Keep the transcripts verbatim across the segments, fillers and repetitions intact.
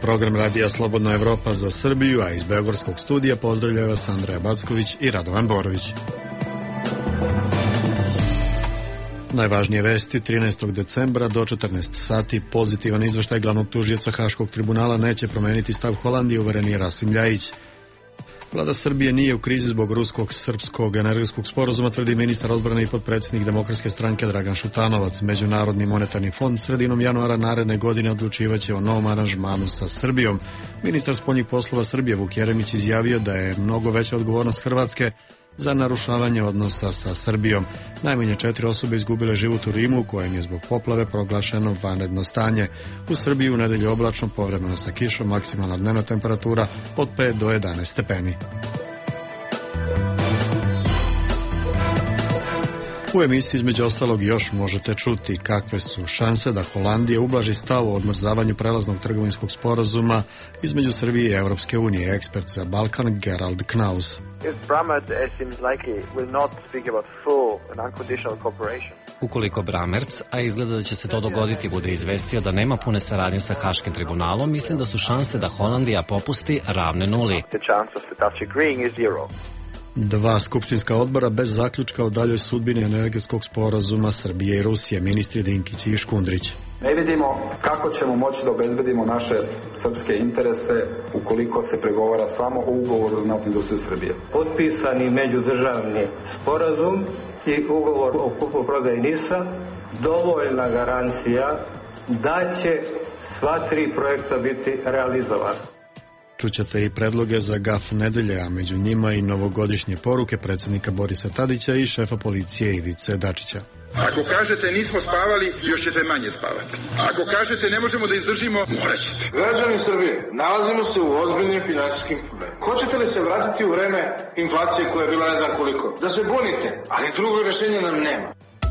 program radija Slobodna Evropa za Srbiju, a iz beogradskog studija pozdravljaju vas Andreja Backović i Radovan Borović. Najvažnije vesti trinaestog decembra do četrnaest sati. Pozitivan izveštaj glavnog tužioca Haškog tribunala neće promeniti stav Holandije, uveren je Rasim Ljajić. Vlada Srbije nije u krizi zbog ruskog srpskog energetskog sporazuma, tvrdi ministar odbrane i potpredsjednik Demokratske stranke Dragan Šutanovac. Međunarodni monetarni fond sredinom januara naredne godine odlučivaće o novom aranžmanu sa Srbijom. Ministar spoljnih poslova Srbije Vuk Jeremić izjavio da je mnogo veća odgovornost Hrvatske za narušavanje odnosa sa Srbijom. Najmanje četiri osobe izgubile život u Rimu, u kojem je zbog poplave proglašeno vanredno stanje. U Srbiji u nedelju oblačno, povremeno sa kišom, maksimalna dnevna temperatura od pet do jedanaest stepeni. U emisiji između ostalog još možete čuti kakve su šanse da Holandija ublaži stav o odmrzavanju prelaznog trgovinskog sporazuma između Srbije i Evropske unije. Ekspert za Balkan Gerald Knaus. Ukoliko Brammertz, a izgleda da će se to dogoditi, bude izvestio da nema pune saradnje sa Haškim tribunalom, mislim da su šanse da Holandija popusti ravne nuli. Dva skupštinska odbora bez zaključka o daljoj sudbini energetskog sporazuma Srbije i Rusije, ministri Dinkić i Škundrić. Ne vidimo kako ćemo moći da obezbedimo naše srpske interese ukoliko se pregovara samo o ugovoru za naftnu industriju Srbije. Potpisani međudržavni sporazum i ugovor o kupoprodaji NIS-a dovoljna garancija da će sva tri projekta biti realizovana. Čućete i predloge za gaf nedelje, a među njima i novogodišnje poruke predsjednika Borisa Tadića i šefa policije Ivice Dačića. Ako kažete nismo spavali, još ćete manje spavati. Ako kažete ne možemo da izdržimo, morat ćete. Građani Srbije, nalazimo se u ozbiljnim finansijskim problemima. Hoćete li se vratiti u vreme inflacije koja je bila ne znam koliko? Da se bunite, ali drugo rješenje nam nema.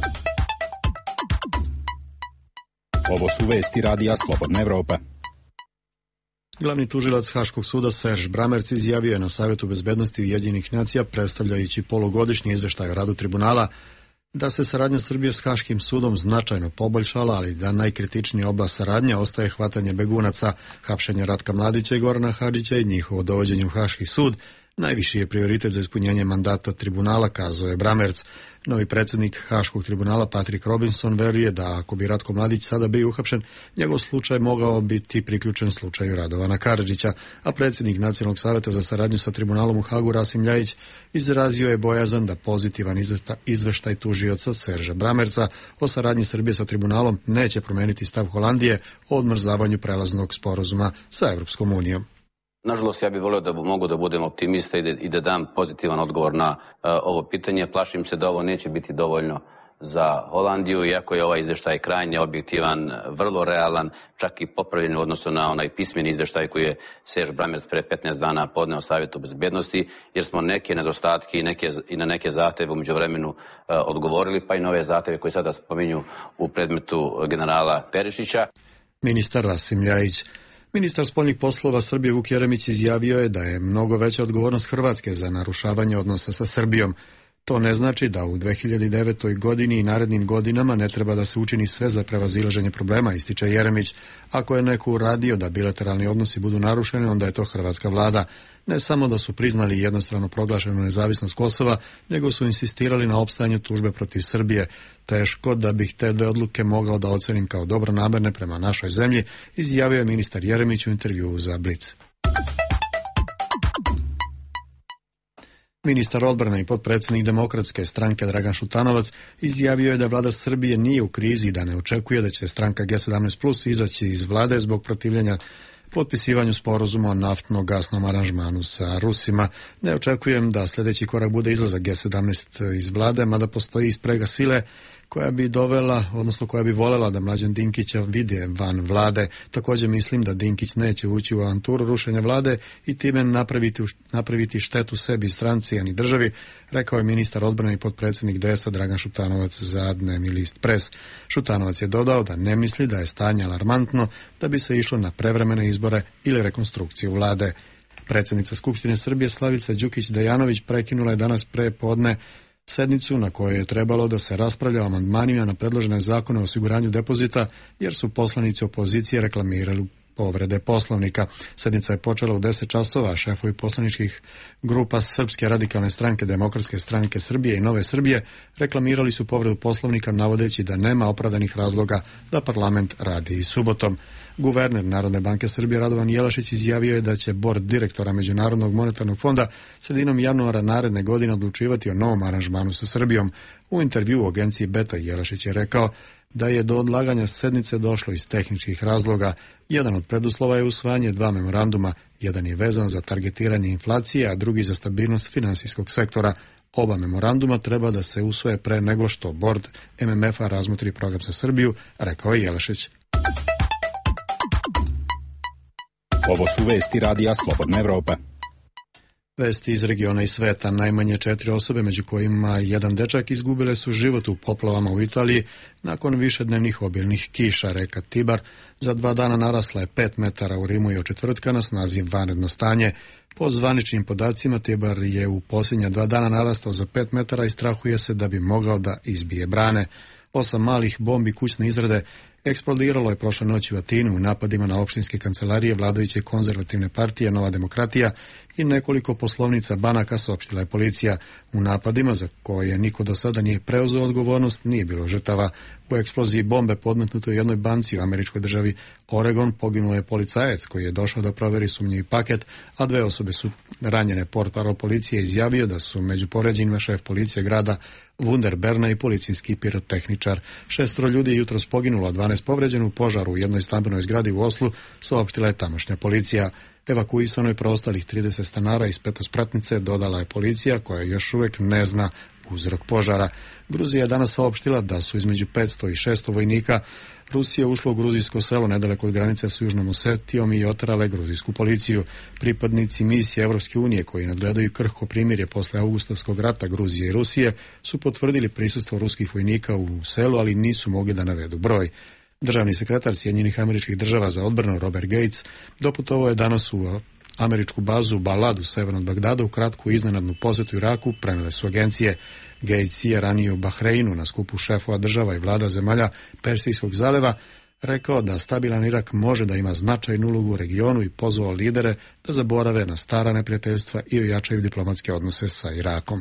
Ovo su vesti radija Slobodna Evropa. Glavni tužilac Haškog suda Serge Brammertz izjavio je na Savjetu bezbednosti Ujedinjenih nacija, predstavljajući polugodišnji izveštaj o radu tribunala, da se saradnja Srbije s Haškim sudom značajno poboljšala, ali da najkritičnija oblast saradnje ostaje hvatanje begunaca, hapšenje Ratka Mladića i Gorana Hadžića i njihovo dovođenje u Haški sud. Najviši je prioritet za ispunjenje mandata tribunala, kazao je Brammertz. Novi predsjednik Haškog tribunala Patrick Robinson veruje da ako bi Ratko Mladić sada bio uhapšen, njegov slučaj mogao biti priključen slučaju Radovana Karadžića, a predsjednik Nacionalnog savjeta za saradnju sa tribunalom u Hagu Rasim Ljajić izrazio je bojazan da pozitivan izveštaj tužioca Serža Brammertza o saradnji Srbije sa tribunalom neće promijeniti stav Holandije o odmrzavanju prelaznog sporazuma sa Evropskom unijom. Nažalost, ja bih volio da mogu da budem optimista i da, i da dam pozitivan odgovor na uh, ovo pitanje. Plašim se da ovo neće biti dovoljno za Holandiju, iako je ovaj izveštaj krajnje objektivan, vrlo realan, čak i popravljen u odnosu na onaj pismeni izveštaj koji je Serge Brammertz pre petnaest dana podneo Savjetu bezbednosti, jer smo neke nedostatke i, neke, i na neke zahteve u međuvremenu uh, odgovorili, pa i nove zahteve koji sada spominju u predmetu generala Perišića. Ministar Rasim Ljajić. Ministar spoljnih poslova Srbije Vuk Jeremić izjavio je da je mnogo veća odgovornost Hrvatske za narušavanje odnosa sa Srbijom. To ne znači da u dve hiljade devetoj. godini i narednim godinama ne treba da se učini sve za prevazilaženje problema, ističe Jeremić. Ako je neko uradio da bilateralni odnosi budu narušeni, onda je to hrvatska vlada. Ne samo da su priznali jednostrano proglašenu nezavisnost Kosova, nego su insistirali na opstajanju tužbe protiv Srbije. Teško da bih te dve odluke mogao da ocenim kao dobronamerne prema našoj zemlji, izjavio je ministar Jeremić u intervjuu za Blic. Ministar odbrane i potpredsjednik Demokratske stranke Dragan Šutanovac izjavio je da vlada Srbije nije u krizi i da ne očekuje da će stranka G sedamnaest plus izaći iz vlade zbog protivljenja potpisivanju sporazuma o naftno-gasnom aranžmanu sa Rusima. Ne očekujem da sljedeći korak bude izlazak G sedamnaest iz vlade, mada postoji sprega sile koja bi dovela, odnosno koja bi voljela da Mlađan Dinkića vide van vlade. Također mislim da Dinkić neće ući u avanturu rušenja vlade i time napraviti, napraviti štetu sebi i stranci, a ni državi, rekao je ministar odbrane i potpredsjednik D S A Dragan Šutanovac za dnevni list Pres. Šutanovac je dodao da ne misli da je stanje alarmantno da bi se išlo na prevremene izbore ili rekonstrukciju vlade. Predsjednica Skupštine Srbije Slavica Đukić-Dejanović prekinula je danas pre podne sednicu na kojoj je trebalo da se raspravlja o amandmanima na predložene zakone o osiguranju depozita, jer su poslanici opozicije reklamirali povrede Poslovnika. Sednica je počela u deset časova, a šefovi poslaničkih grupa Srpske radikalne stranke, Demokratske stranke Srbije i Nove Srbije reklamirali su povredu Poslovnika navodeći da nema opravdanih razloga da parlament radi i subotom. Guverner Narodne banke Srbije Radovan Jelašić izjavio je da će bord direktora Međunarodnog monetarnog fonda sredinom januara naredne godine odlučivati o novom aranžmanu sa Srbijom. U intervjuu u agenciji Beta Jelašić je rekao da je do odlaganja sednice došlo iz tehničkih razloga. Jedan od preduslova je usvajanje dva memoranduma, jedan je vezan za targetiranje inflacije, a drugi za stabilnost finansijskog sektora. Oba memoranduma treba da se usvoje pre nego što bord M M F-a razmotri program za Srbiju, rekao je Jelašić. Ovo su vesti radija Slobodna Evropa. Vesti iz regiona i sveta. Najmanje četiri osobe, među kojima jedan dečak, izgubile su život u poplavama u Italiji nakon višednevnih obilnih kiša. Reka Tibar za dva dana narasla je pet metara, u Rimu i od četvrtka na snazi vanredno stanje. Po zvaničnim podacima, Tibar je u posljednja dva dana narastao za pet metara i strahuje se da bi mogao da izbije brane. Osam malih bombi kućne izrade eksplodiralo je prošle noći u Atinu u napadima na opštinske kancelarije vladajuće konzervativne partije Nova demokratija i nekoliko poslovnica banaka, saopštila je policija. U napadima, za koje niko do sada nije preuzeo odgovornost, nije bilo žrtava. U eksploziji bombe podmetnutoj u jednoj banci u američkoj državi Oregon poginuo je policajac koji je došao da proveri sumnjivi paket, a dve osobe su ranjene. Portparol policije izjavio da su među povređenima šef policije grada Wunder Berna i policijski pirotehničar. Šestoro ljudi je jutros poginulo, a dvanaest povređeno u požaru u jednoj stambenoj zgradi u Oslu, saopštila je tamošnja policija. Evakuisano je preostalih trideset stanara iz petospratnice, dodala je policija, koja još uvijek ne zna uzrok požara. Gruzija je danas saopštila da su između petsto i šesto vojnika Rusije ušlo u gruzijsko selo nedaleko od granice s Južnom Osetijom i oterale gruzijsku policiju. Pripadnici misije Evropske unije koji nadgledaju krhko primirje posle augustovskog rata Gruzije i Rusije su potvrdili prisustvo ruskih vojnika u selu, ali nisu mogli da navedu broj. Državni sekretar Sjedinjenih Američkih Država za odbranu Robert Gates doputovao je danas u američku bazu Balad u severnom Bagdadu u kratku iznenadnu posjetu Iraku, prenele su agencije. Gates je ranije u Bahreinu na skupu šefova država i vlada zemalja Persijskog zaljeva rekao da stabilan Irak može da ima značajnu ulogu u regionu i pozvao lidere da zaborave na stara neprijateljstva i ojačaju diplomatske odnose sa Irakom.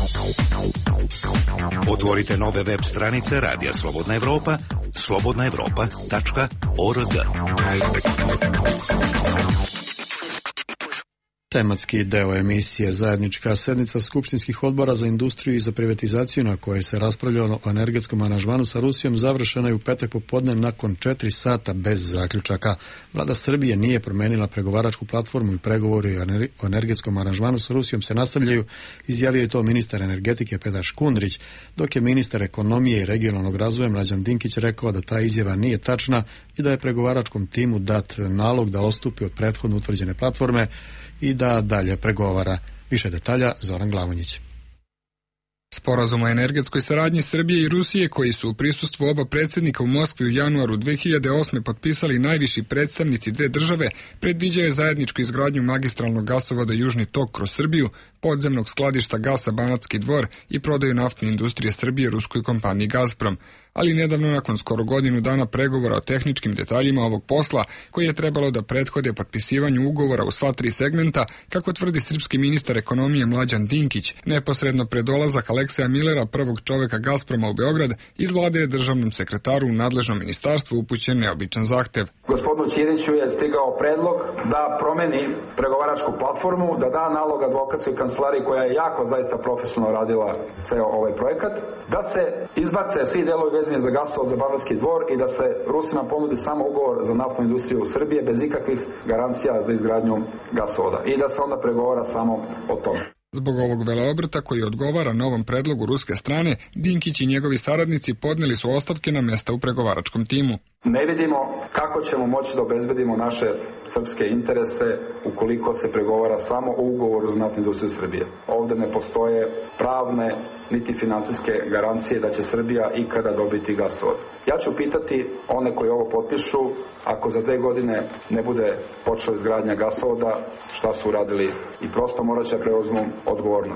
Otvorite nove web stranice Radija Slobodna Evropa, slobodna evropa tačka org. Tematski deo emisije Zajednička sednica skupštinskih odbora za industriju i za privatizaciju, na kojoj se raspravljalo o energetskom aranžmanu sa Rusijom, završena je u petak popodne nakon četiri sata bez zaključaka. Vlada Srbije nije promenila pregovaračku platformu i pregovori o energetskom aranžmanu sa Rusijom se nastavljaju, izjavio je to ministar energetike Petar Škundrić, dok je ministar ekonomije i regionalnog razvoja Mlađan Dinkić rekao da ta izjava nije tačna i da je pregovaračkom timu dat nalog da odstupi od prethodno utvrđene platforme i da dalje pregovara. Više detalja Zoran Glavonjić. Sporazum o energetskoj saradnji Srbije i Rusije, koji su u prisustvu oba predsjednika u Moskvi u januaru dve hiljade osme potpisali najviši predstavnici dve države, predviđaju zajedničku izgradnju magistralnog gasovoda Južni tok kroz Srbiju, podzemnog skladišta gasa Banatski Dvor i prodaju naftne industrije Srbije ruskoj kompaniji Gazprom. Ali nedavno, nakon skoro godinu dana pregovora o tehničkim detaljima ovog posla, koji je trebalo da prethode potpisivanju ugovora u sva tri segmenta, kako tvrdi srpski ministar ekonomije Mlađan Dinkić, neposredno pred dolazak Alekseja Milera, prvog čoveka Gazproma u Beograd, iz vlade je državnom sekretaru u nadležnom ministarstvu upućen neobičan zahtev. Gospodinu Ćiriću je stigao predlog da promeni pregovaračku platformu, da da nalog advokatskoj kancelariji, koja je jako zaista profesionalno radila ceo ovaj projekat, da se izbace svi delovi vezani za gasovod za Banatski Dvor i da se Rusima ponudi samo ugovor za naftnu industriju u Srbije bez ikakvih garancija za izgradnju gasovoda i da se onda pregovara samo o tome. Zbog ovog veleobrta koji odgovara novom predlogu ruske strane, Dinkić i njegovi saradnici podneli su ostavke na mesta u pregovaračkom timu. Ne vidimo kako ćemo moći da obezbedimo naše srpske interese ukoliko se pregovara samo o ugovoru za naftnu industriju Srbije. Ovde ne postoje pravne niti finansijske garancije da će Srbija ikada dobiti gasovod. Ja ću pitati one koji ovo potpišu, ako za dve godine ne bude počela izgradnja gasovoda, šta su uradili, i prosto morat će preuzmu odgovornost.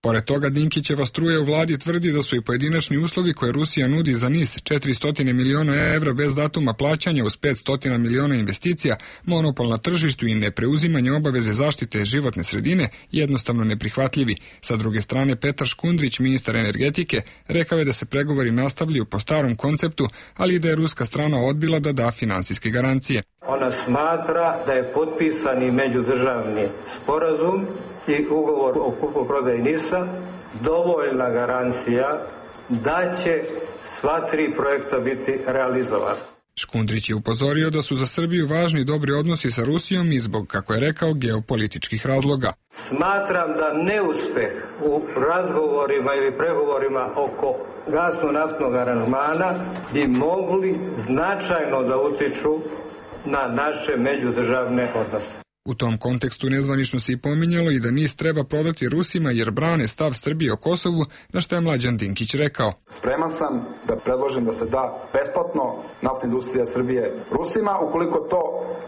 Pored toga, Dinkićeva struja u vladi tvrdi da su i pojedinačni uslovi koje Rusija nudi za niz četiristo miliona evra bez datuma plaćanja uz petsto miliona investicija, monopol na tržištu i nepreuzimanje obaveze zaštite životne sredine jednostavno neprihvatljivi. Sa druge strane, Petar Škundrić, ministar energetike, rekao je da se pregovori nastavljaju po starom konceptu, ali i da je ruska strana odbila da da finansijske garancije. Ona smatra da je potpisani međudržavni sporazum i ugovor o kupoprodaji NIS-a dovoljna garancija da će sva tri projekta biti realizovana. Škundrić je upozorio da su za Srbiju važni dobri odnosi sa Rusijom i zbog, kako je rekao, geopolitičkih razloga. Smatram da neuspeh u razgovorima ili pregovorima oko gasno-naftnog aranžmana bi mogli značajno da utiču na naše međudržavne odnose. U tom kontekstu nezvanično se i pominjalo i da NIS treba prodati Rusima jer brane stav Srbije o Kosovu, na što je Mlađan Dinkić rekao. Spreman sam da predložim da se da besplatno naftna industrija Srbije Rusima ukoliko to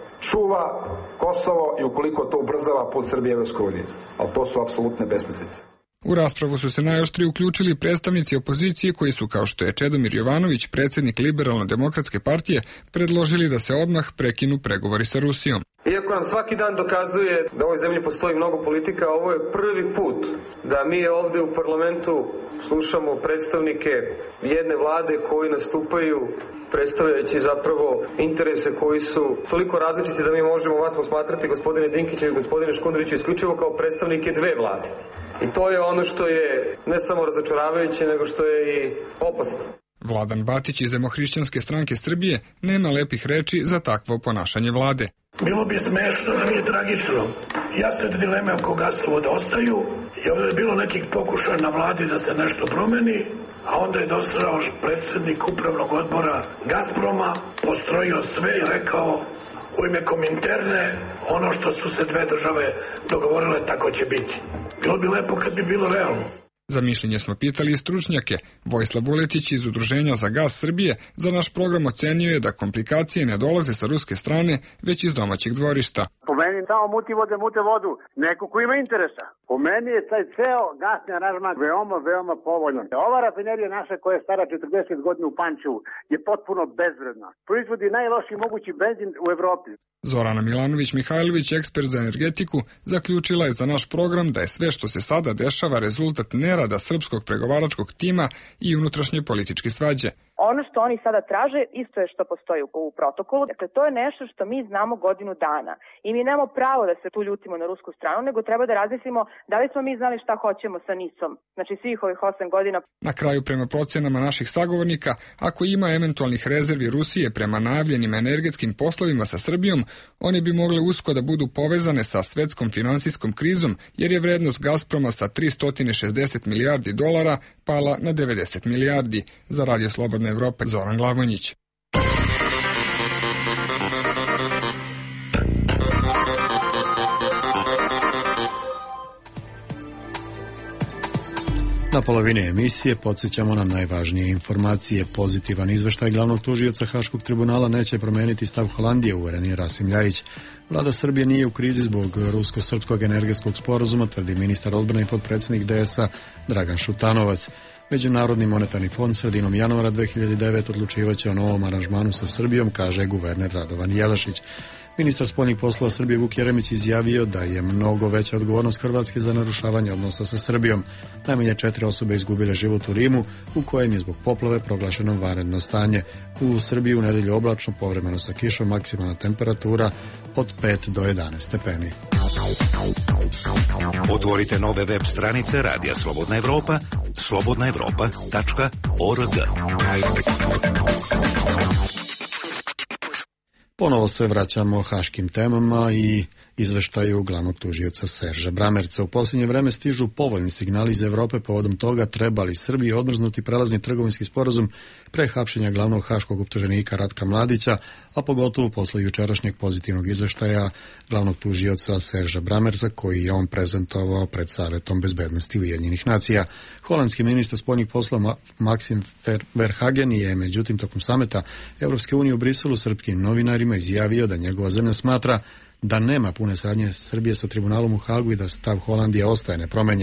čuva Kosovo i ukoliko to ubrzava put Srbije Evropskoj uniji. Ali to su apsolutne besmislice. U raspravu su se najoštrije uključili predstavnici opozicije koji su, kao što je Čedomir Jovanović, predsjednik Liberalno-demokratske partije, predložili da se odmah prekinu pregovori sa Rusijom. Iako nam svaki dan dokazuje da u ovoj zemlji postoji mnogo politika, ovo je prvi put da mi ovde u parlamentu slušamo predstavnike jedne vlade koji nastupaju predstavljajući zapravo interese koji su toliko različiti da mi možemo vas posmatrati, gospodine Dinkiću i gospodine Škundriću, isključivo kao predstavnike dve vlade. I to je ono što je ne samo razočaravajuće, nego što je i opasno. Vladan Batić iz Demohrišćanske stranke Srbije nema lepih reči za takvo ponašanje vlade. Bilo bi smešno da nije tragično. Jasne da dileme oko gasovoda ostaju i ovdje je bilo nekih pokušaja na vladi da se nešto promeni, a onda je došao predsjednik upravnog odbora Gazproma, postrojio sve i rekao u ime Kominterne ono što su se dve države dogovorile tako će biti. Bilo bi lepo kad bi bilo realno. Za mišljenje smo pitali i stručnjake. Vojislav Vuletić iz Udruženja za gas Srbije za naš program ocenio je da komplikacije ne dolaze sa ruske strane, već iz domaćeg dvorišta. Po meni samo muti vode, mute vodu. Neko ko ima interesa. Po meni je taj ceo gasni aranžman veoma, veoma povoljan. Ova rafinerija naša koja je stara četrdeset godina u Pančevu je potpuno bezvredna. Proizvodi najlošiji mogući benzin u Evropi. Zorana Milanović-Mihajlović, ekspert za energetiku, zaključila je za naš program da je sve što se sada dešava rezultat nerada srpskog pregovaračkog tima i unutrašnje političke svađe. Ono što oni sada traže isto je što postoji u protokolu. Dakle, to je nešto što mi znamo godinu dana. I mi nemamo pravo da se tu ljutimo na rusku stranu, nego treba da razmislimo da li smo mi znali šta hoćemo sa NIS-om. Znači svih ovih osam godina. Na kraju, prema procenama naših sagovornika, ako ima eventualnih rezervi Rusije prema najavljenim energetskim poslovima sa Srbijom, one bi mogle usko da budu povezane sa svetskom finansijskom krizom, jer je vrednost Gazproma sa tristo šezdeset milijardi dolara pala na devedeset milijardi. Za Radio Slobodna Evropa, Zoran Glavonjić. Na polovini emisije podsjećamo na najvažnije informacije. Pozitivan izveštaj glavnog tužioca Haškog tribunala neće promeniti stav Holandije, uveren je Rasim Ljajić. Vlada Srbije nije u krizi zbog rusko-srpskog energetskog sporazuma, tvrdi ministar odbrane i potpredsjednik D S A Dragan Šutanovac. Međunarodni monetarni fond sredinom januara dve hiljade devete odlučivaće o novom aranžmanu sa Srbijom, kaže guverner Radovan Jelašić. Ministar spoljnih poslova Srbije Vuk Jeremić izjavio da je mnogo veća odgovornost Hrvatske za narušavanje odnosa sa Srbijom. Najmanje četiri osobe izgubile život u Rimu, u kojem je zbog poplave proglašeno vanredno stanje. U Srbiji u nedelju oblačno, povremeno sa kišom, maksimalna temperatura od pet do jedanaest stepeni. Otvorite nove web stranice Radija Slobodna Evropa, slobodna evropa tačka org. Ponovo se vraćamo haškim temama i izveštaju glavnog tužioca Serža Bramerca. U posljednje vreme stižu povoljni signali iz Evrope povodom toga treba li Srbiji odmrznuti prelazni trgovinski sporazum pre hapšenja glavnog haškog optuženika Ratka Mladića, a pogotovo posle jučerašnjeg pozitivnog izveštaja glavnog tužioca Serža Bramerca, koji je on prezentovao pred Savetom bezbednosti Ujedinjenih nacija. Holandski ministar spoljnih poslova Maxim Verhagen je međutim tokom sameta Evropske unije u Briselu srpskim novinarima izjavio da njegova zemlja smatra da nema pune saradnje Srbije sa tribunalom u Hagu i da stav Holandije ostaje nepromenjen.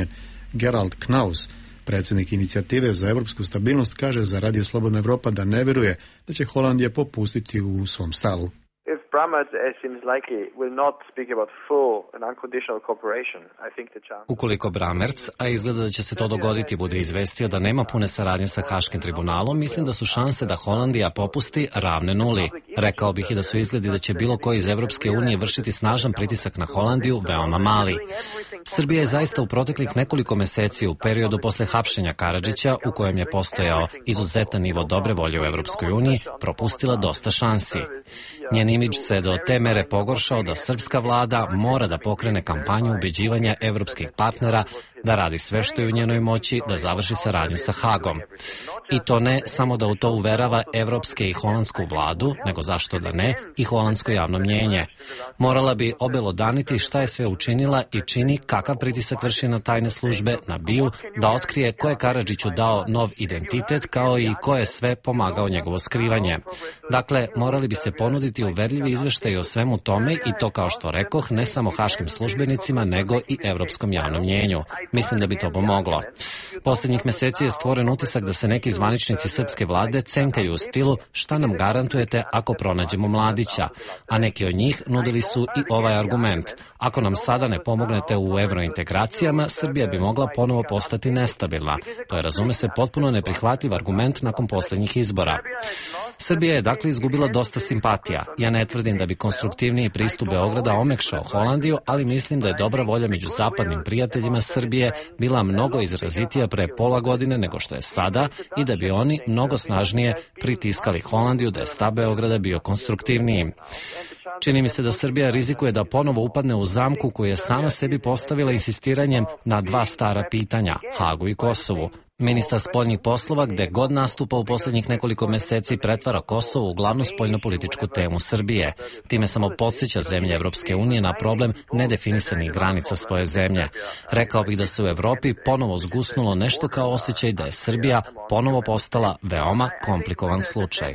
Gerald Knaus, predsjednik inicijative za evropsku stabilnost, kaže za Radio Slobodna Evropa da ne veruje da će Holandija popustiti u svom stavu. If Brammertz, as seems likely, will not speak about full and unconditional cooperation, I think the chance... Ukoliko Brammertz, a izgleda da će se to dogoditi, bude izvestio da nema pune saradnje sa Haškim tribunalom, mislim da su šanse da Holandija popusti ravne nuli. Rekao bih i da su izgledi da će bilo ko iz Evropske unije vršiti snažan pritisak na Holandiju veoma mali. Srbija je zaista u proteklih nekoliko meseci u periodu posle hapšenja Karadžića, u kojem je postojao izuzetan nivo dobre volje u Evropskoj uniji, propustila dosta šansi. Njen imidž se do te mere pogoršao da srpska vlada mora da pokrene kampanju ubeđivanja evropskih partnera da radi sve što je u njenoj moći da završi saradnju sa Hagom. I to ne samo da u to uverava evropske i holandsku vladu, nego zašto da ne i holandsko javno mnjenje. Morala bi obelodaniti šta je sve učinila i čini kakav pritisak vrši na tajne službe, na B I U, da otkrije ko je Karadžiću dao nov identitet kao i ko je sve pomagao njegovo skrivanje. Dakle, morali bi se ponuditi uverljivi izveštaji o svemu tome i to, kao što rekoh, ne samo haškim službenicima, nego i evropskom javnom mnjenju. Mislim da bi to pomoglo. Poslednjih meseci je stvoren utisak da se neki zvaničnici srpske vlade cenkaju u stilu šta nam garantujete ako pronađemo Mladića, a neki od njih nudili su i ovaj argument. Ako nam sada ne pomognete u evrointegracijama, Srbija bi mogla ponovo postati nestabilna. To je, razume se, potpuno neprihvatljiv argument nakon poslednjih izbora. Srbija je dakle izgubila dosta simpatija. Ja ne tvrdim da bi konstruktivniji pristup Beograda omekšao Holandiju, ali mislim da je dobra volja među zapadnim prijateljima Srbije bila mnogo izrazitija pre pola godine nego što je sada i da bi oni mnogo snažnije pritiskali Holandiju da je stav Beograda bio konstruktivniji. Čini mi se da Srbija rizikuje da ponovo upadne u zamku koju je sama sebi postavila insistiranjem na dva stara pitanja, Hagu i Kosovu. Ministar spoljnih poslova, gde god nastupa u posljednjih nekoliko meseci, pretvara Kosovo u glavnu spoljnopolitičku temu Srbije. Time samo podsjeća zemlje Evropske unije na problem nedefinisanih granica svoje zemlje. Rekao bih da se u Evropi ponovo zgusnulo nešto kao osjećaj da je Srbija ponovo postala veoma komplikovan slučaj.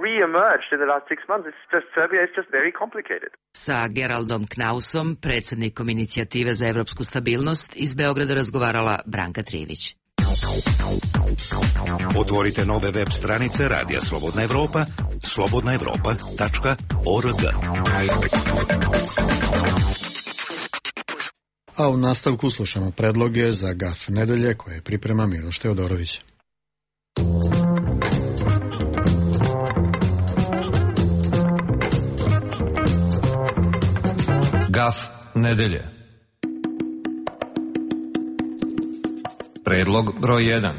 Sa Geraldom Knausom, predsjednikom inicijative za evropsku stabilnost, iz Beograda razgovarala Branka Trivić. Otvorite nove web stranice Radija Slobodna Evropa, slobodna evropa tačka org. A u nastavku slušamo predloge za gaf nedelje koje priprema Miloš Teodorović. Gaf nedelje. Predlog broj jedan.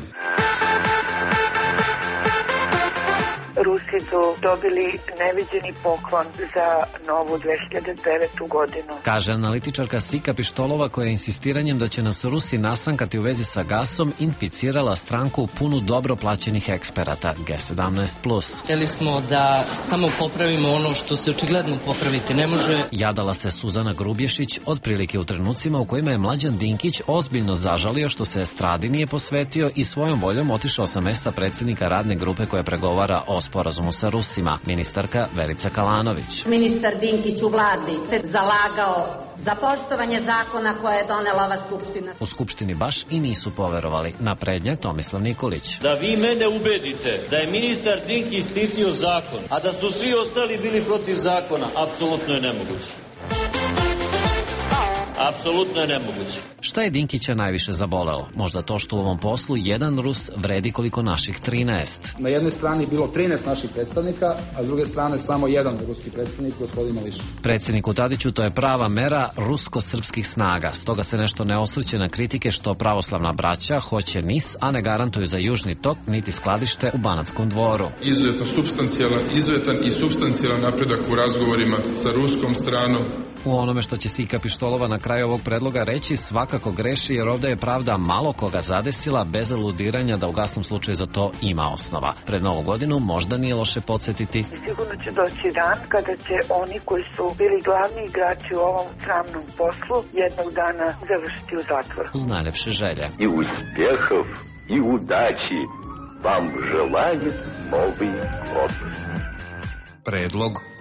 Rusi su dobili neviđeni poklon za novu dve hiljade devetu godinu. Kaže analitičarka Sika Pištolova, koja je insistiranjem da će nas Rusi nasankati u vezi sa gasom inficirala stranku punu dobro plaćenih eksperata G sedamnaest plus. Hteli smo da samo popravimo ono što se očigledno popraviti ne može. Jadala se Suzana Grubješić otprilike u trenucima u kojima je Mlađan Dinkić ozbiljno zažalio što se estradi nije posvetio i svojom voljom otišao sa mesta predsjednika radne grupe koja pregovara o sporazumu sa Rusima, ministarka Verica Kalanović. Ministar Dinkić u vladi se zalagao za poštovanje zakona koje je donela ova skupština. U skupštini baš i nisu poverovali. Naprednjak Tomislav Nikolić. Da vi mene ubedite da je ministar Dinkić štitio zakon, a da su svi ostali bili protiv zakona, apsolutno je nemoguće. Apsolutno je nemoguće. Šta je Dinkića najviše zabolelo? Možda to što u ovom poslu jedan Rus vredi koliko naših trinaest. Na jednoj strani je bilo trinaest naših predstavnika, a s druge strane samo jedan ruski predstavnik, gospodin Mališa. Predsjedniku Tadiću to je prava mera rusko-srpskih snaga. Stoga se nešto ne osvrće na kritike što pravoslavna braća hoće N I S, a ne garantuju za južni tok niti skladište u Banatskom dvoru. Izuzetno substancijalan, izuzetan i substancijalan napredak u razgovorima sa ruskom stranom. U onome što će Sika Pištolova na kraju ovog predloga reći svakako greši, jer ovdje je pravda malo koga zadesila, bez aludiranja da u gasnom slučaju za to ima osnova. Pred Novu godinu možda nije loše podsjetiti. Sigurno će doći dan kada će oni koji su bili glavni igrači u ovom sramnom poslu jednog dana završiti u zatvoru. Uz najlepše želje. I uspjehov, i udaći vam želaju Novi God. Predlog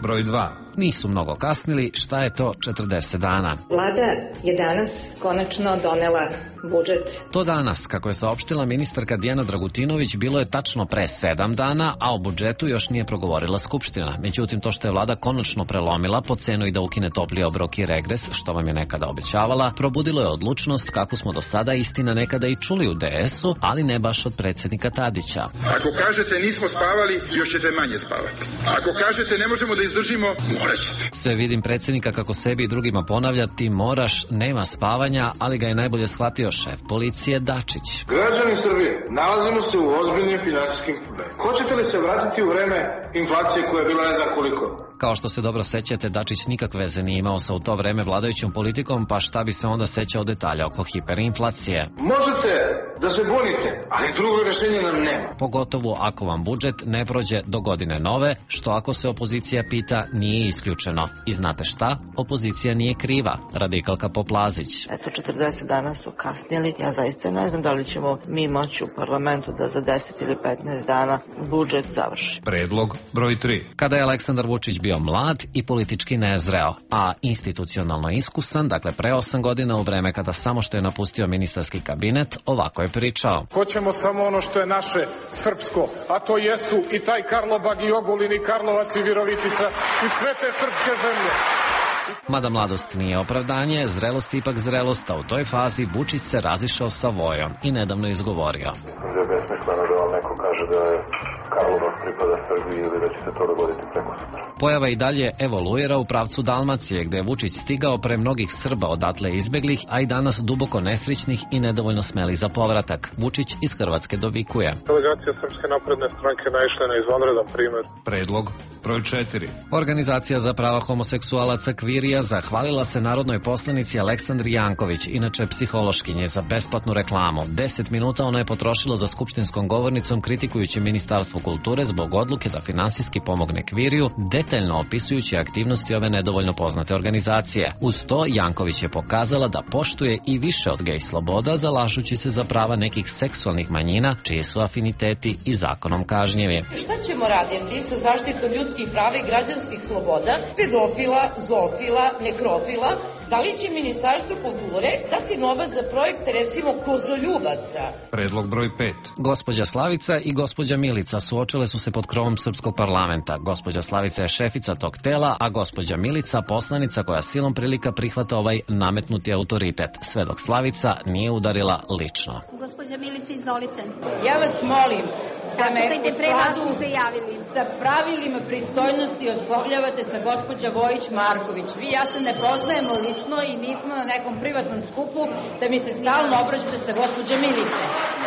broj dva. Nisu mnogo kasnili, šta je to četrdeset dana? Vlada je danas konačno donela budžet. To danas, kako je saopštila ministarka Dijana Dragutinović, bilo je tačno pre sedam dana, a o budžetu još nije progovorila Skupština. Međutim, to što je vlada konačno prelomila po cenu i da ukine topli obrok i regres, što vam je nekada obećavala, probudilo je odlučnost kako smo do sada istina nekada i čuli u de esu, ali ne baš od predsjednika Tadića. Ako kažete nismo spavali, još ćete manje spavati. Ako kažete ne možemo da izdržimo, morat ćete. Sve vidim predsjednika kako sebi i drugima ponavlja, ti moraš, nema spavanja, ali ga je najbolje shvatio šef policije Dačić. Građani Srbije, nalazimo se u ozbiljnim finansijskim problemima. Hoćete li se vratiti u vreme inflacije koja je bila ne znam koliko? Kao što se dobro sećate, Dačić nikakve veze nije imao sa u to vreme vladajućom politikom, pa šta bi se onda sećao detalja oko hiperinflacije. Možete da se bunite, ali drugo rješenje nam nema. Pogotovo ako vam budžet ne prođe do godine nove, što ako se opozicija pita nije isključeno. I znate šta? Opozicija nije kriva. Radikalka Poplazić. Eto, četrdeset dana su kasnijeli. Ja zaista ne znam da li ćemo mi moći u parlamentu da za deset ili petnaest dana budžet završi. Predlog broj tri. Kada je Aleksandar Vučić bio mlad i politički nezreo, a institucionalno iskusan, dakle pre osam godina u vreme kada samo što je napustio ministarski kabinet, ovako je pričao. Hoćemo samo ono što je naše srpsko, a to jesu i taj Karlobag i Ogulin i Karlovac i Virovitica i sve te srpske zemlje. Mada mladost nije opravdanje, zrelost ipak zrelost, a u toj fazi Vučić se razišao sa Vojom i nedavno izgovorio. Da je besmisleno da vam neko kaže da je Karlovac pripada Srbiji ili da će se to dogoditi preko sutra. Pojava i dalje evoluira u pravcu Dalmacije, gde je Vučić stigao pre mnogih Srba odatle izbeglih, a i danas duboko nesrećnih i nedovoljno smelih za povratak. Vučić iz Hrvatske dovikuje. Delegacija Srpske napredne stranke naišla na izvanredan primer. Predlog broj četiri. Organizacija za prava homoseksualaca Kvirija zahvalila se narodnoj poslanici Aleksandri Janković, inače psihološkinje, za besplatnu reklamu. Deset minuta ona je potrošila za skupštinskom govornicom kritikujući Ministarstvo kulture zbog odluke da finansijski pomogne Kviriju, detaljno opisujući aktivnosti ove nedovoljno poznate organizacije. Uz to Janković je pokazala da poštuje i više od gej sloboda, zalažući se za prava nekih seksualnih manjina, čiji su afiniteti i zakonom kažnjivi. Šta ćemo raditi sa zaštitom ljudskih prava i građanskih sloboda, pedofila, zoofila, nekrofila? Da li će Ministarstvo kulture dati novac za projekte, recimo, kozoljubaca? Predlog broj pet. Gospođa Slavica i gospođa Milica suočile su se pod krovom srpskog parlamenta. Gospođa Slavica je šefica tog tela, a gospođa Milica poslanica koja silom prilika prihvata ovaj nametnuti autoritet, sve dok Slavica nije udarila lično. Gospođa Milica, izvolite. Ja vas molim da me Sačekajte, u pre vas skladu su se javili. sa pravilima pristojnosti oslovljavate sa gospođa Vojić-Marković. Vi i ja se ne poznajemo lično i nismo na nekom privatnom skupu, da mi se stalno obraćate sa gospođa Milice.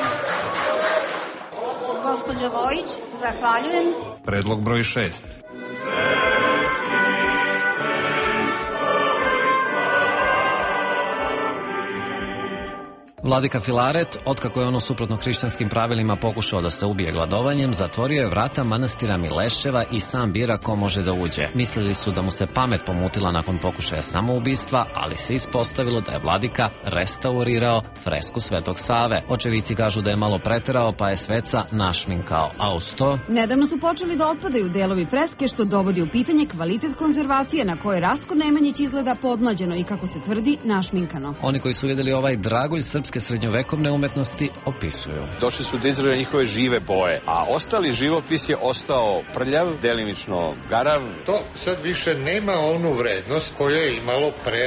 Gospođa Vojić, zahvaljujem. Predlog broj šest. Vladika Filaret, otkako je ono suprotno hrišćanskim pravilima pokušao da se ubije gladovanjem, zatvorio je vrata manastira Mileševa i sam bira ko može da uđe. Mislili su da mu se pamet pomutila nakon pokušaja samoubistva, ali se ispostavilo da je vladika restaurirao fresku Svetog Save. Očevici kažu da je malo preterao, pa je sveca našminkao, a uz to... Nedavno su počeli da otpadaju delovi freske, što dovodi u pitanje kvalitet konzervacije na koje Rastko Nemanjić izgleda podmlađeno i, kako se tvrdi, našminkano. Oni koji su vidjeli ovaj dragulj srpske srednjovekovne umetnosti opisuju. Došli su da izrade njihove žive boje, a ostali živopis je ostao prljav, delimično garav. To sad više nema onu vrednost koju je imalo pre.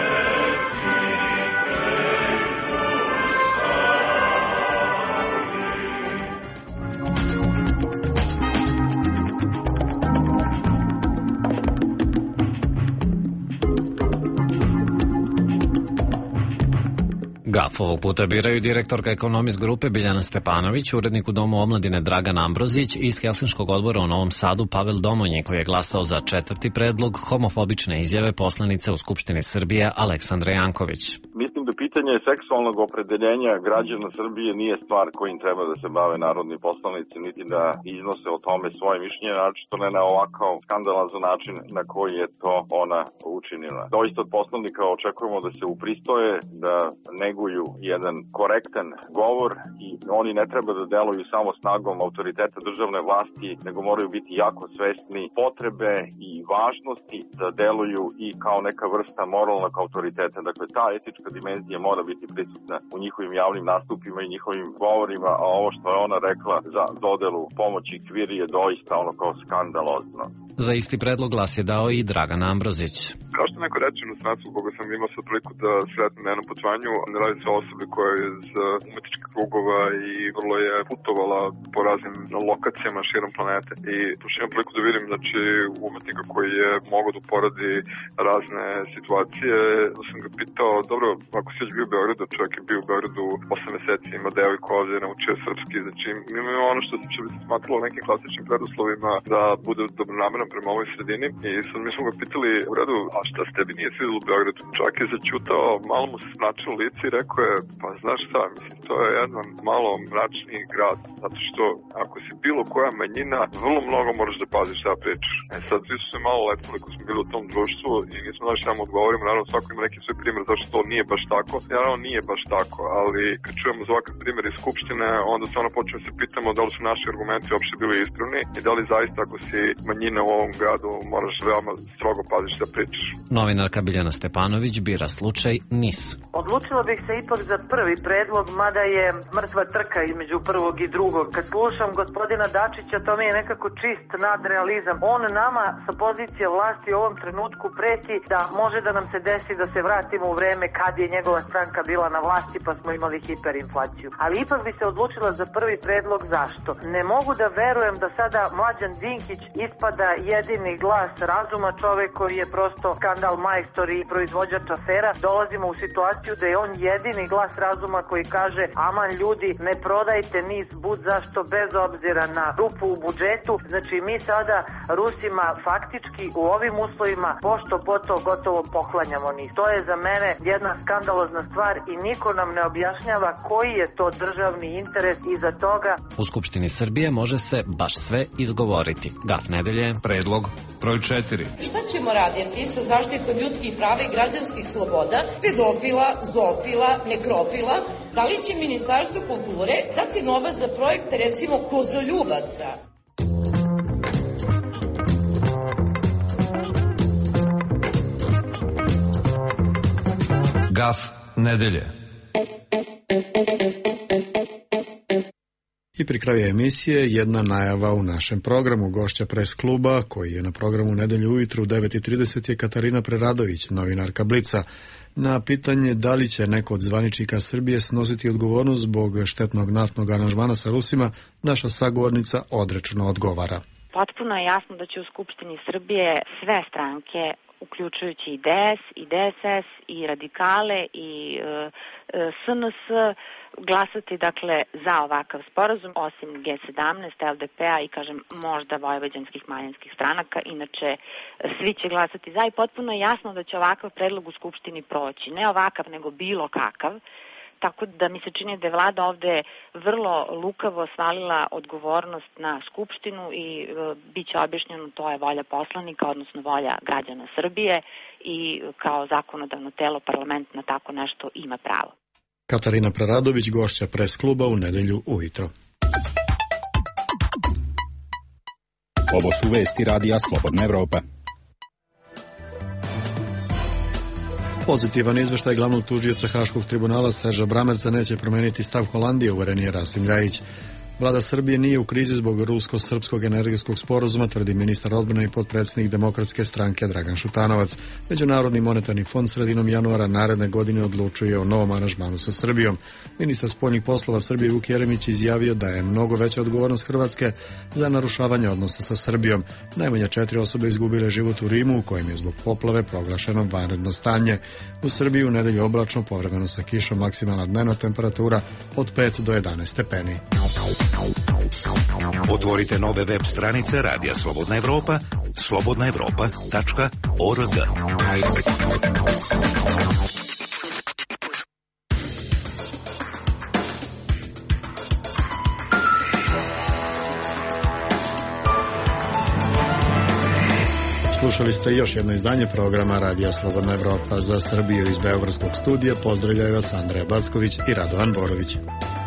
Gaf ovog puta biraju direktorka Ekonomist grupe Biljana Stepanović, urednik u Domu omladine Dragan Ambrozić i iz Helsinškog odbora u Novom Sadu Pavel Domonji, koji je glasao za četvrti predlog homofobične izjave poslanice u Skupštini Srbije Aleksandre Janković. Mislim da pitanje seksualnog opredeljenja građana Srbije nije stvar kojim treba da se bave narodni poslanici, niti da iznose o tome svoje mišljenje, naročito ne na ovakav skandalozan način na koji je to ona učinila. Doista od poslanika očekujemo da se upristoje, da neguju jedan korektan govor i oni ne treba da deluju samo snagom autoriteta državne vlasti, nego moraju biti jako svesni potrebe i važnosti da deluju i kao neka vrsta moralnog autoriteta. Dakle, ta etička dimenzija mora biti prisutna u njihovim javnim nastupima i njihovim govorima, a ovo što je ona rekla za dodelu pomoći Kviri je doista ono kao skandalozno. Za isti predlog glas je dao i Dragan Ambrozić. Kao što neko reče u strancu koga sam imao sa priliku da sretnem na jednom putovanju, ne radi se o osobi koja je iz umetničkih krugova i vrlo je putovala po raznim lokacijama širom planete. I pošto imam priliku da vidim, znači, umetnika koji je mogao da uporadi razne situacije, da sam ga pitao, dobro, ako si već bio u Beogradu, čovjek je bio u Beogradu osam meseci, ima devojku ovdje, naučio srpski, znači imamo ono što će bi se smatralo nekim klasičnim preduslovima da bude dobronameran prema ovoj sredini. I sad mi smo ga pitali u redu, a šta s tebi nije svidjelo u Beogradu? Čovjek je začutao, malo mu se značilo lice i rekao je, pa znaš šta, mislim, to je jedan malo mračniji grad, zato što ako si bilo koja manjina, vrlo mnogo moraš da paziš šta pričaš. E sad, svi su se malo letali ko smo bili u tom društvu i nismo znaš šta mu odgovorimo, naravno svako ima neki svoj primjer zašto to nije baš tako. Naravno nije baš tako, ali kad čujemo za ovakav primjer iz Skupštine, onda se ono počne se pitamo da li su naši argumenti uopšte bili ispravni i da li zaista ako si manjina u ovom gradu moraš veoma strogo paziš šta pričaš. Novinarka Biljana Stepanović bira slučaj Nis. Odlučila bih se ipak za prvi predlog, mada je mrtva trka između prvog i drugog. Kad slušam gospodina Dačića, to mi je nekako čist nadrealizam. On nama sa pozicije vlasti u ovom trenutku preti da može da nam se desi da se vratimo u vreme kad je njegova stranka bila na vlasti pa smo imali hiperinflaciju. Ali ipak bi se odlučila za prvi predlog. Zašto? Ne mogu da verujem da sada Mlađan Dinkić ispada jedini glas razuma, čovek koji je prosto skandal majstor i proizvođač afera. Dolazimo u situaciju da je on jedini glas razuma koji kaže aman ljudi, ne prodajte Nis bud zašto bez obzira na rupu u budžetu. Znači mi sada Rusima faktički u ovim uslovima pošto poto gotovo poklanjamo Nis. To je za mene jedna skandalozna stvar i niko nam ne objašnjava koji je to državni interes iza toga. U Skupštini Srbije može se baš sve izgovoriti. Gaf nedelje. Predlog broj četiri. Šta ćemo raditi sa zaštitom ljudskih prava i građanskih sloboda, pedofila, zoofila, nekrofila? Da li će Ministarstvo kulture dati novac za projekte, recimo, kozoljubaca? Gaf nedelje. I pri kraju emisije jedna najava u našem programu. Gošća Pres kluba, koji je na programu nedelju ujutru u devet i trideset je Katarina Preradović, novinarka Blica. Na pitanje da li će neko od zvaničnika Srbije snositi odgovornost zbog štetnog naftnog aranžmana sa Rusima, naša sagovornica odrečeno odgovara. Potpuno je jasno da će u Skupštini Srbije sve stranke, uključujući i D S, i D S S, i radikale, i e, S N S, glasati dakle za ovakav sporazum, osim G sedamnaest, L D P-a i kažem možda vojvođanskih manjinskih stranaka, inače svi će glasati za i potpuno je jasno da će ovakav predlog u Skupštini proći. Ne ovakav, nego bilo kakav. Tako da mi se čini da je vlada ovde vrlo lukavo svalila odgovornost na Skupštinu i e, bit će objašnjeno to je volja poslanika, odnosno volja građana Srbije i kao zakonodavno telo parlament na tako nešto ima pravo. Katarina Preradović, gošća Pres kluba u nedelju ujutro. Ovo su vesti radija Slobodna Evropa. Pozitivan izveštaj glavnog tužioca Haškog tribunala Serža Bramerca neće promeniti stav Holandije, uveren je Rasim Ljajić. Vlada Srbije nije u krizi zbog rusko-srpskog energetskog sporazuma, tvrdi ministar odbrane i potpredsjednik Demokratske stranke Dragan Šutanovac. Međunarodni monetarni fond sredinom januara naredne godine odlučuje o novom aranžmanu sa Srbijom. Ministar spoljnih poslova Srbije Vuk Jeremić izjavio da je mnogo veća odgovornost Hrvatske za narušavanje odnosa sa Srbijom. Najmanje četiri osobe izgubile život u Rimu, u kojem je zbog poplave proglašeno vanredno stanje. U Srbiji u nedelju oblačno, povremeno sa kišom, maksimalna dnevna temperatura od pet do jedanaest stepeni. Otvorite nove web stranice Radija Slobodna Evropa, slobodna evropa tačka org. Slušali ste još jedno izdanje programa Radija Slobodna Evropa. Za Srbiju iz Beogradskog studija pozdravljaju vas Andreja Backović i Radovan Borović.